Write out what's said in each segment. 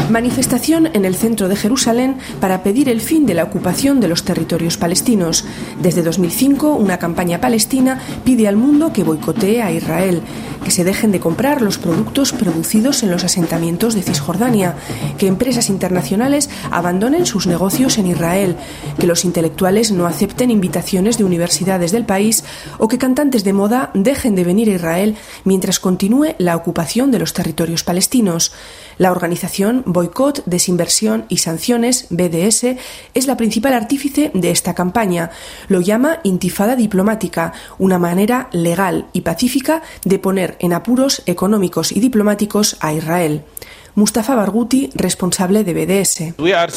Manifestación en el centro de Jerusalén para pedir el fin de la ocupación de los territorios palestinos. Desde 2005, una campaña palestina pide al mundo que boicotee a Israel, que se dejen de comprar los productos producidos en los asentamientos de Cisjordania, que empresas internacionales abandonen sus negocios en Israel, que los intelectuales no acepten invitaciones de universidades del país o que cantantes de moda dejen de venir a Israel mientras continúe la ocupación de los territorios palestinos. La organización Boicot, Desinversión y Sanciones, BDS, es la principal artífice de esta campaña. Lo llama intifada diplomática, una manera legal y pacífica de poner en apuros económicos y diplomáticos a Israel. Mustafa Barghouti, responsable de BDS.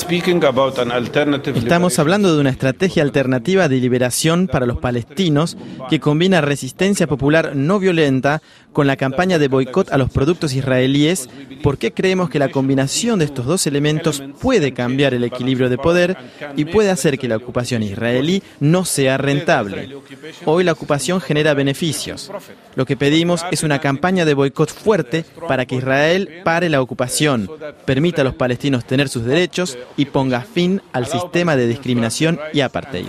Estamos hablando de una estrategia alternativa de liberación para los palestinos que combina resistencia popular no violenta con la campaña de boicot a los productos israelíes, porque creemos que la combinación de estos dos elementos puede cambiar el equilibrio de poder y puede hacer que la ocupación israelí no sea rentable. Hoy la ocupación genera beneficios. Lo que pedimos es una campaña de boicot fuerte para que Israel pare la ocupación, permita a los palestinos tener sus derechos y ponga fin al sistema de discriminación y apartheid.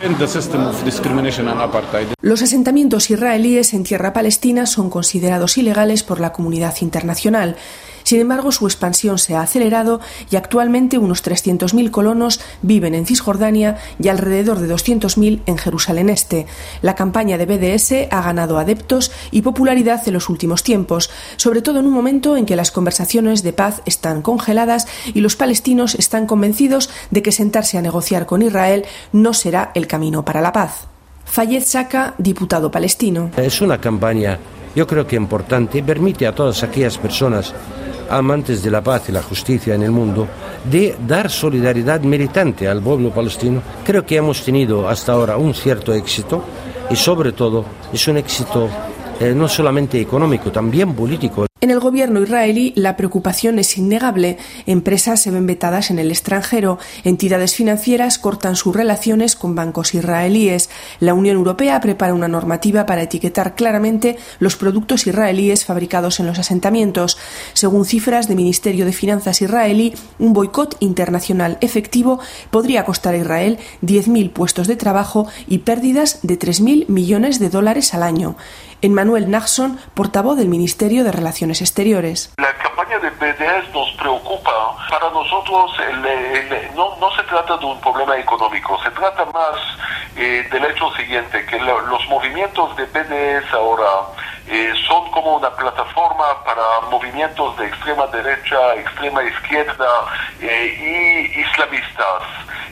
Los asentamientos israelíes en tierra palestina son considerados ilegales por la comunidad internacional. Sin embargo, su expansión se ha acelerado y actualmente unos 300.000 colonos viven en Cisjordania y alrededor de 200.000 en Jerusalén Este. La campaña de BDS ha ganado adeptos y popularidad en los últimos tiempos, sobre todo en un momento en que las conversaciones de paz están congeladas y los palestinos están convencidos de que sentarse a negociar con Israel no será el camino para la paz. Fayez Saka, diputado palestino. Es una campaña, yo creo que importante, y permite a todas aquellas personas amantes de la paz y la justicia en el mundo de dar solidaridad militante al pueblo palestino. Creo que hemos tenido hasta ahora un cierto éxito y sobre todo es un éxito no solamente económico, también político. En el gobierno israelí la preocupación es innegable. Empresas se ven vetadas en el extranjero, entidades financieras cortan sus relaciones con bancos israelíes. La Unión Europea prepara una normativa para etiquetar claramente los productos israelíes fabricados en los asentamientos. Según cifras del Ministerio de Finanzas israelí, un boicot internacional efectivo podría costar a Israel 10.000 puestos de trabajo y pérdidas de 3.000 millones de dólares al año. Emmanuel Nachson, portavoz del Ministerio de Relaciones Exteriores. La campaña de BDS nos preocupa. Para nosotros no se trata de un problema económico, se trata más del hecho siguiente, que los movimientos de BDS ahora son como una plataforma para movimientos de extrema derecha, extrema izquierda y islamistas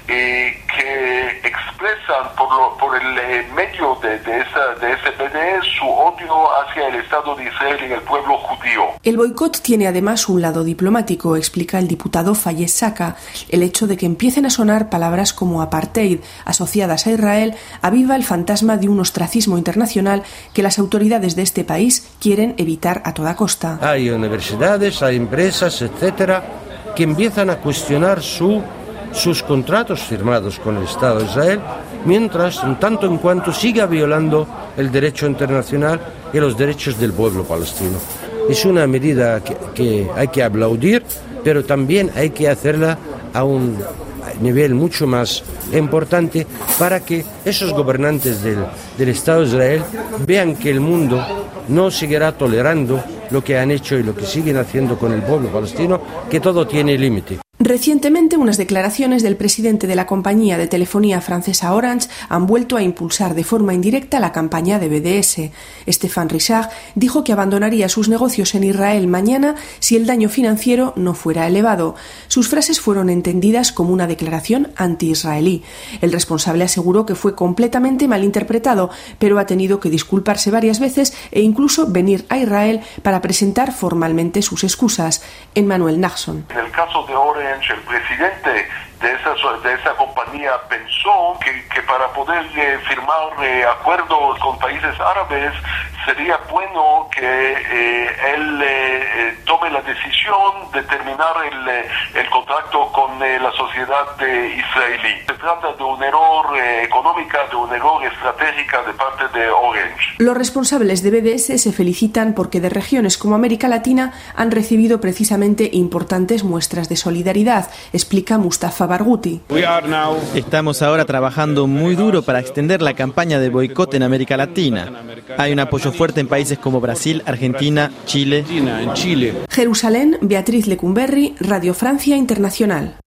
que expresan por el medio de ese BDS su odio hacia el Estado de Israel y el pueblo judío. El boicot tiene además un lado diplomático, explica el diputado Fayez Saka. El hecho de que empiecen a sonar palabras como apartheid asociadas a Israel aviva el fantasma de un ostracismo internacional que las autoridades de este país quieren evitar a toda costa. Hay universidades, hay empresas, etcétera, que empiezan a cuestionar sus contratos firmados con el Estado de Israel, mientras, en tanto en cuanto siga violando el derecho internacional y los derechos del pueblo palestino. Es una medida que hay que aplaudir, pero también hay que hacerla a un nivel mucho más importante para que esos gobernantes del Estado de Israel vean que el mundo no seguirá tolerando lo que han hecho y lo que siguen haciendo con el pueblo palestino, que todo tiene límite. Recientemente, unas declaraciones del presidente de la compañía de telefonía francesa Orange han vuelto a impulsar de forma indirecta la campaña de BDS. Stéphane Richard dijo que abandonaría sus negocios en Israel mañana si el daño financiero no fuera elevado. Sus frases fueron entendidas como una declaración anti-israelí. El responsable aseguró que fue completamente malinterpretado, pero ha tenido que disculparse varias veces e incluso venir a Israel para presentar formalmente sus excusas. Emmanuel Nachson. En el caso de Orange, el presidente de esa compañía pensó que para poder firmar acuerdos con países árabes sería bueno que él tome tomado la decisión de terminar el contrato con la sociedad israelí. Se trata de un error económico, de un error estratégico de parte de Orange. Los responsables de BDS se felicitan porque de regiones como América Latina han recibido precisamente importantes muestras de solidaridad, explica Mustafa Barghouti. Estamos ahora trabajando muy duro para extender la campaña de boicot en América Latina. Hay un apoyo fuerte en países como Brasil, Argentina, Chile. Jerusalén, Beatriz Lecumberri, Radio Francia Internacional.